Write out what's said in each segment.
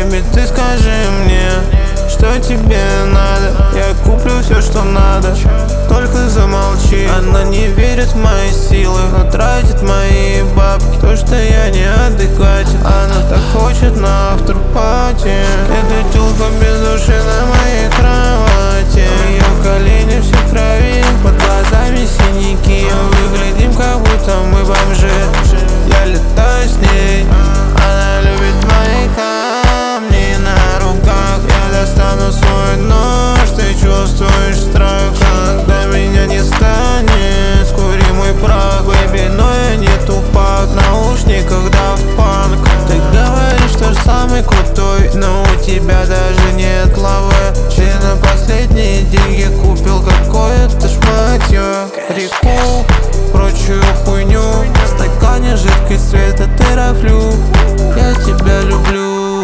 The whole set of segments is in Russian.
Бэйби, ты скажи мне, что тебе надо. Я куплю все, что надо, только замолчи. Она не верит в мои силы, но тратит мои бабки. То, что я неадекватен, она так хочет на автор-пати. Эта тёлка без души на моей кровати. Ее колени все в крови, под глазами синяки. Выглядим, как будто мы бомжи. Я летаю с ней, она любит мои камни на руках. Я достану свой нож, ты чувствуешь страх. Когда меня не станет, скури мой прах. Бэйби, но я не тупак, в наушниках Daft Punk. Ты говоришь, что ж самый крутой, но у тебя даже нет лавы. Ты на последние деньги купил какое-то шматье. Реку, прочую хуйню, в стакане жидкость цвета терафлю. Я тебя люблю,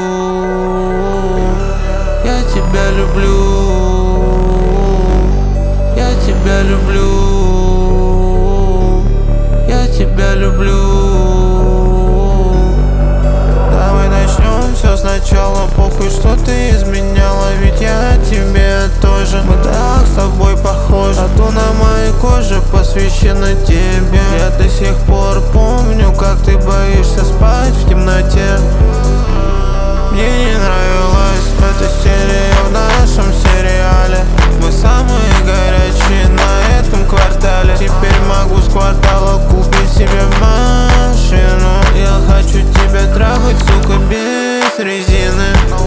я тебя люблю, я тебя люблю, я тебя люблю. Давай начнем все сначала, похуй, что ты изменяла, ведь я тебе тоже. Мы так с тобой похожи, тату на моей коже посвящена тебе. Я до сих пор помню, как ты боишься спать в темноте. Мне не нравилась эта серия в нашем сериале. Мы самые горячие на этом квартале. Теперь могу с квартала купить себе машину. Я хочу тебя трахать, сука, без резины.